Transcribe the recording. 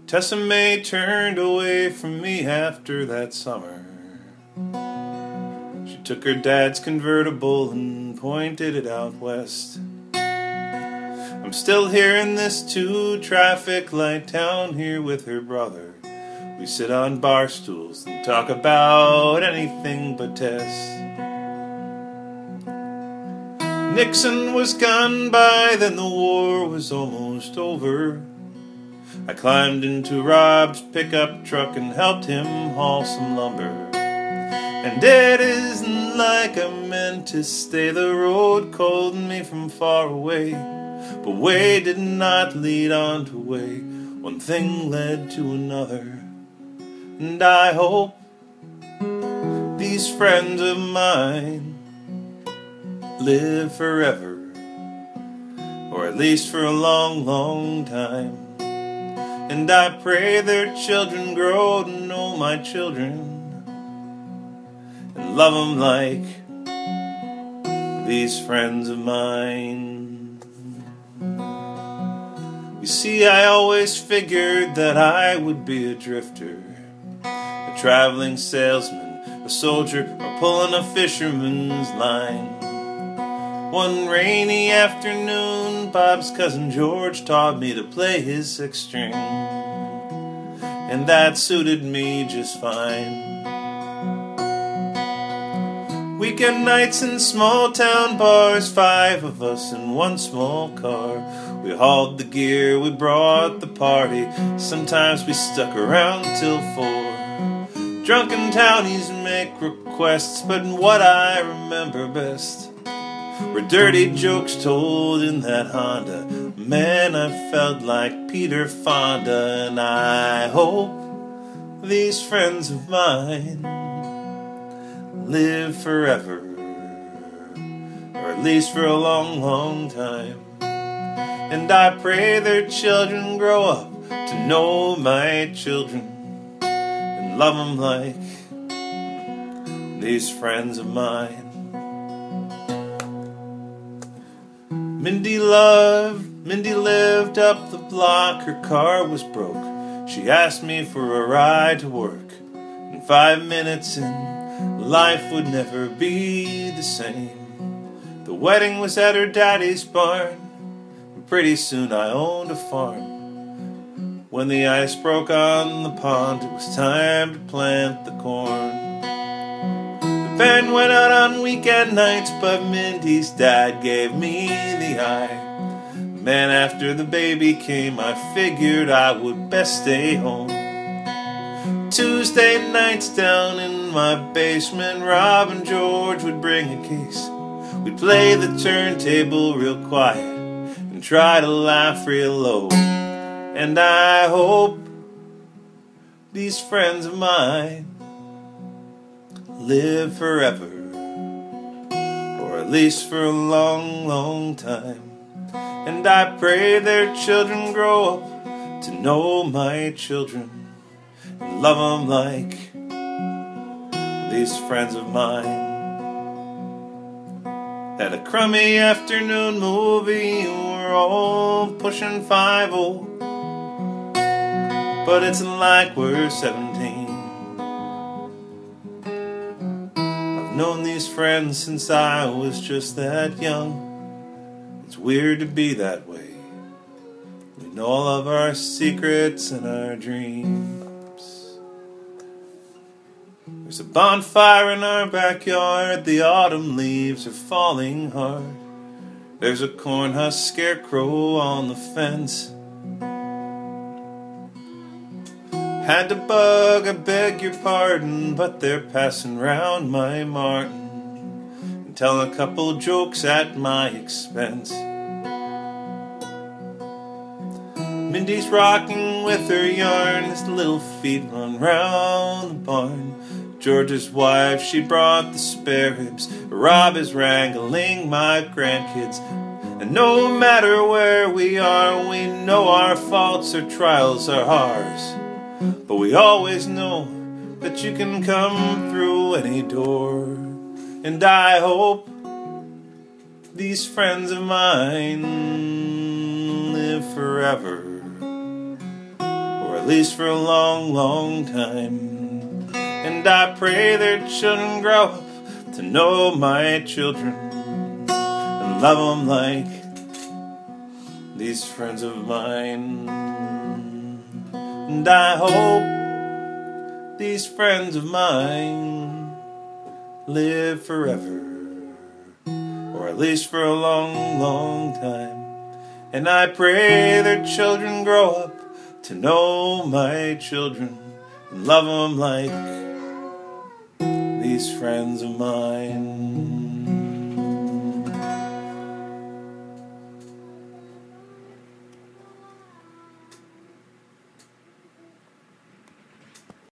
Tessa May turned away from me after that summer. She took her dad's convertible and pointed it out west. I'm still here in this 2 traffic light town here with her brother. We sit on bar stools and talk about anything but Tess. Nixon was gone by then, the war was almost over. I climbed into Rob's pickup truck and helped him haul some lumber. And it isn't like I meant to stay, the road called me from far away. But way did not lead on to way, one thing led to another. And I hope these friends of mine live forever, or at least for a long, long time. And I pray their children grow to know my children and love them like these friends of mine. You see, I always figured that I would be a drifter, a traveling salesman, a soldier, or pulling a fisherman's line. One rainy afternoon, Bob's cousin George taught me to play his 6th string, and that suited me just fine. Weekend nights in small town bars, 5 of us in one small car. We hauled the gear, we brought the party. Sometimes we stuck around till 4. Drunken townies make requests, but what I remember best were dirty jokes told in that Honda. Man, I felt like Peter Fonda. And I hope these friends of mine live forever, or at least for a long, long time. And I pray their children grow up to know my children and love them like these friends of mine. Mindy lived up the block, her car was broke. She asked me for a ride to work, and 5 minutes in, life would never be the same. The wedding was at her daddy's barn, and pretty soon I owned a farm. When the ice broke on the pond, it was time to plant the corn. The band went out on weekend nights, but Mindy's dad gave me the eye. Man, after the baby came, I figured I would best stay home. Tuesday nights down in my basement, Rob and George would bring a case. We'd play the turntable real quiet and try to laugh real low. And I hope these friends of mine live forever, or at least for a long, long time. And I pray their children grow up to know my children and love them like these friends of mine. Had a crummy afternoon movie, we're all pushing 50, but it's like we're 17. I've known these friends since I was just that young. It's weird to be that way. We know all of our secrets and our dreams. There's a bonfire in our backyard, the autumn leaves are falling hard. There's a corn husk scarecrow on the fence. Had to bug, I beg your pardon, but they're passing round my Martin and telling a couple jokes at my expense. Mindy's rocking with her yarn, his little feet run round the barn. George's wife, she brought the spare ribs. Rob is wrangling my grandkids. And no matter where we are, we know our faults or trials are ours. But we always know that you can come through any door. And I hope these friends of mine live forever, or at least for a long, long time. And I pray their children grow up to know my children and love them like these friends of mine. And I hope these friends of mine live forever, or at least for a long, long time. And I pray their children grow up to know my children and love them like these friends of mine.